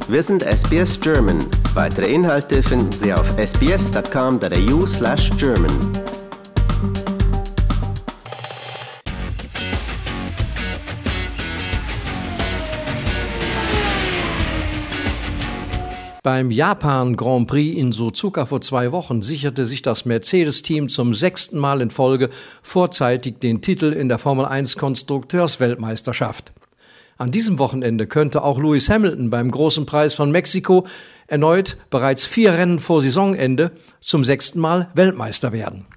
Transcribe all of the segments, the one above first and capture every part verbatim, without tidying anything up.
Wir sind S B S German. Weitere Inhalte finden Sie auf s b s dot com dot a u slash German. Beim Japan Grand Prix in Suzuka vor zwei Wochen sicherte sich das Mercedes-Team zum sechsten Mal in Folge vorzeitig den Titel in der Formel eins Konstrukteursweltmeisterschaft. An diesem Wochenende könnte auch Lewis Hamilton beim Großen Preis von Mexiko erneut bereits vier Rennen vor Saisonende zum sechsten Mal Weltmeister werden.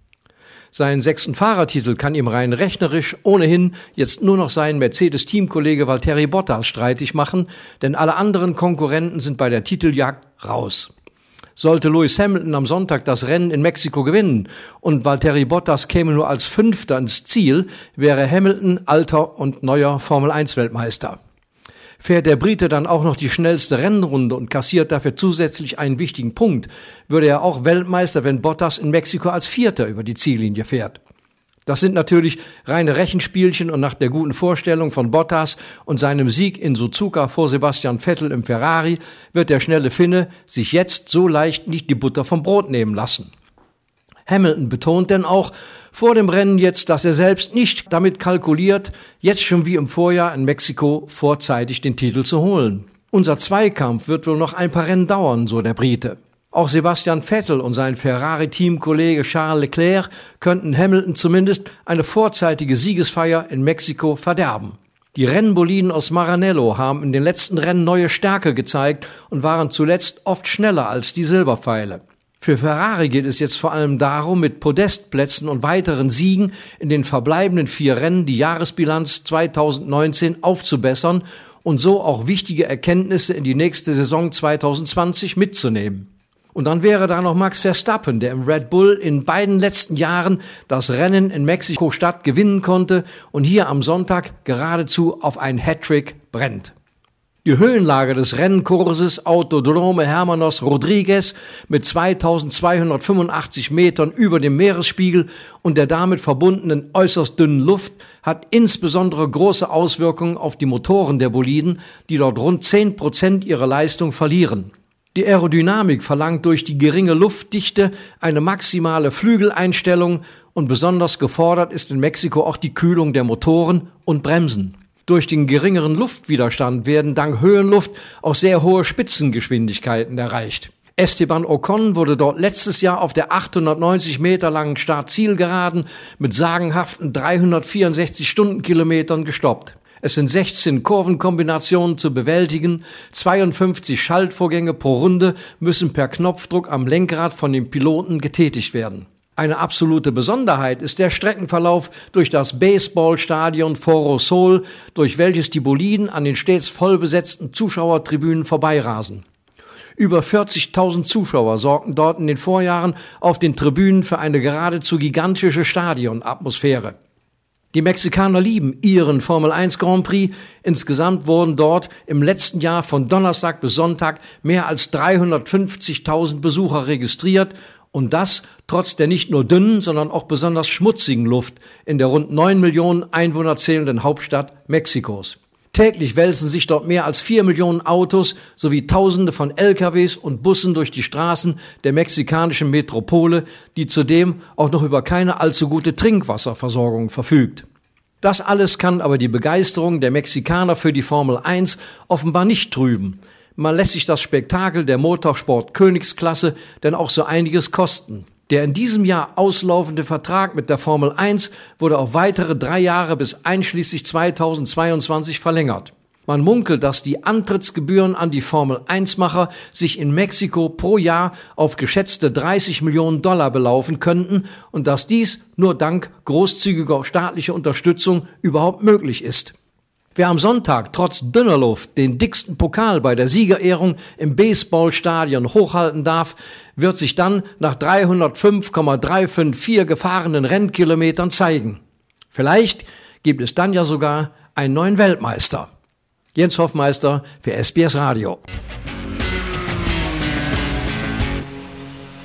Seinen sechsten Fahrertitel kann ihm rein rechnerisch ohnehin jetzt nur noch sein Mercedes-Teamkollege Valtteri Bottas streitig machen, denn alle anderen Konkurrenten sind bei der Titeljagd raus. Sollte Lewis Hamilton am Sonntag das Rennen in Mexiko gewinnen und Valtteri Bottas käme nur als Fünfter ins Ziel, wäre Hamilton alter und neuer Formel eins Weltmeister. Fährt der Brite dann auch noch die schnellste Rennrunde und kassiert dafür zusätzlich einen wichtigen Punkt, würde er auch Weltmeister, wenn Bottas in Mexiko als Vierter über die Ziellinie fährt. Das sind natürlich reine Rechenspielchen und nach der guten Vorstellung von Bottas und seinem Sieg in Suzuka vor Sebastian Vettel im Ferrari wird der schnelle Finne sich jetzt so leicht nicht die Butter vom Brot nehmen lassen. Hamilton betont denn auch vor dem Rennen jetzt, dass er selbst nicht damit kalkuliert, jetzt schon wie im Vorjahr in Mexiko vorzeitig den Titel zu holen. Unser Zweikampf wird wohl noch ein paar Rennen dauern, so der Brite. Auch Sebastian Vettel und sein Ferrari-Teamkollege Charles Leclerc könnten Hamilton zumindest eine vorzeitige Siegesfeier in Mexiko verderben. Die Rennboliden aus Maranello haben in den letzten Rennen neue Stärke gezeigt und waren zuletzt oft schneller als die Silberpfeile. Für Ferrari geht es jetzt vor allem darum, mit Podestplätzen und weiteren Siegen in den verbleibenden vier Rennen die Jahresbilanz zweitausendneunzehn aufzubessern und so auch wichtige Erkenntnisse in die nächste Saison zweitausendzwanzig mitzunehmen. Und dann wäre da noch Max Verstappen, der im Red Bull in beiden letzten Jahren das Rennen in Mexiko-Stadt gewinnen konnte und hier am Sonntag geradezu auf einen Hattrick brennt. Die Höhenlage des Rennkurses Autodromo Hermanos Rodriguez mit zweitausendzweihundertfünfundachtzig Metern über dem Meeresspiegel und der damit verbundenen äußerst dünnen Luft hat insbesondere große Auswirkungen auf die Motoren der Boliden, die dort rund zehn Prozent ihrer Leistung verlieren. Die Aerodynamik verlangt durch die geringe Luftdichte eine maximale Flügeleinstellung und besonders gefordert ist in Mexiko auch die Kühlung der Motoren und Bremsen. Durch den geringeren Luftwiderstand werden dank Höhenluft auch sehr hohe Spitzengeschwindigkeiten erreicht. Esteban Ocon wurde dort letztes Jahr auf der achthundertneunzig Meter langen Start-Zielgeraden mit sagenhaften dreihundertvierundsechzig Stundenkilometern gestoppt. Es sind sechzehn Kurvenkombinationen zu bewältigen, zweiundfünfzig Schaltvorgänge pro Runde müssen per Knopfdruck am Lenkrad von dem Piloten getätigt werden. Eine absolute Besonderheit ist der Streckenverlauf durch das Baseballstadion Foro Sol, durch welches die Boliden an den stets vollbesetzten Zuschauertribünen vorbeirasen. Über vierzigtausend Zuschauer sorgten dort in den Vorjahren auf den Tribünen für eine geradezu gigantische Stadionatmosphäre. Die Mexikaner lieben ihren Formel eins Grand Prix. Insgesamt wurden dort im letzten Jahr von Donnerstag bis Sonntag mehr als dreihundertfünfzigtausend Besucher registriert. Und das trotz der nicht nur dünnen, sondern auch besonders schmutzigen Luft in der rund neun Millionen Einwohner zählenden Hauptstadt Mexikos. Täglich wälzen sich dort mehr als vier Millionen Autos sowie Tausende von L K Ws und Bussen durch die Straßen der mexikanischen Metropole, die zudem auch noch über keine allzu gute Trinkwasserversorgung verfügt. Das alles kann aber die Begeisterung der Mexikaner für die Formel eins offenbar nicht trüben. Man lässt sich das Spektakel der Motorsport Königsklasse denn auch so einiges kosten. Der in diesem Jahr auslaufende Vertrag mit der Formel eins wurde auf weitere drei Jahre bis einschließlich zweitausendzweiundzwanzig verlängert. Man munkelt, dass die Antrittsgebühren an die Formel eins Macher sich in Mexiko pro Jahr auf geschätzte dreißig Millionen Dollar belaufen könnten und dass dies nur dank großzügiger staatlicher Unterstützung überhaupt möglich ist. Wer am Sonntag trotz dünner Luft den dicksten Pokal bei der Siegerehrung im Baseballstadion hochhalten darf, wird sich dann nach dreihundertfünf Komma dreihundertfünfundfünfzig gefahrenen Rennkilometern zeigen. Vielleicht gibt es dann ja sogar einen neuen Weltmeister. Jens Hoffmeister für S B S Radio.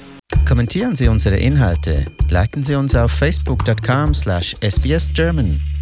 Kommentieren Sie unsere Inhalte, liken Sie uns auf facebook dot com slash S B S German